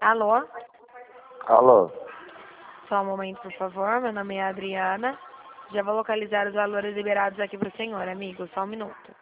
Alô? Alô? Só um momento, por favor. Meu nome é Adriana. Já vou localizar os valores liberados aqui para o senhor, amigo. Só um minuto.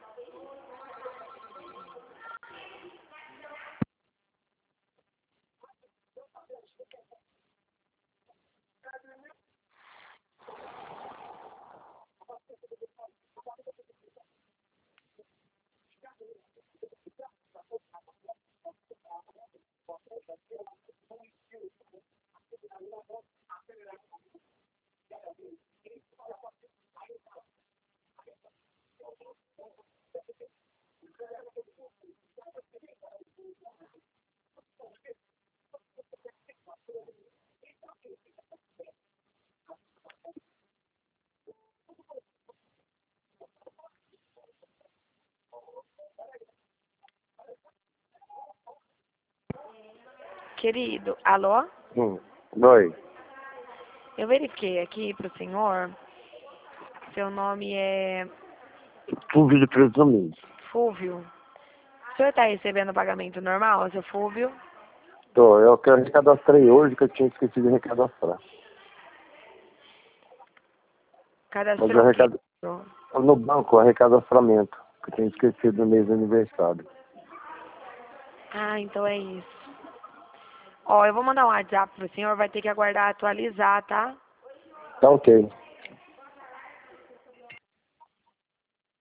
Querido, alô? Oi. Eu verifiquei aqui para o senhor. Seu nome é Fulvio de Presumido. Fúvio. O senhor está recebendo pagamento normal, seu Fúvio? Tô, eu que recadastrei hoje que eu tinha esquecido de recadastrar. Mas eu Cadastrou o quê? recado no banco, o recadastramento, que eu tinha esquecido no mês do aniversário. Ah, então é isso. Ó, eu vou mandar um WhatsApp pro senhor, vai ter que aguardar atualizar, tá? Tá ok.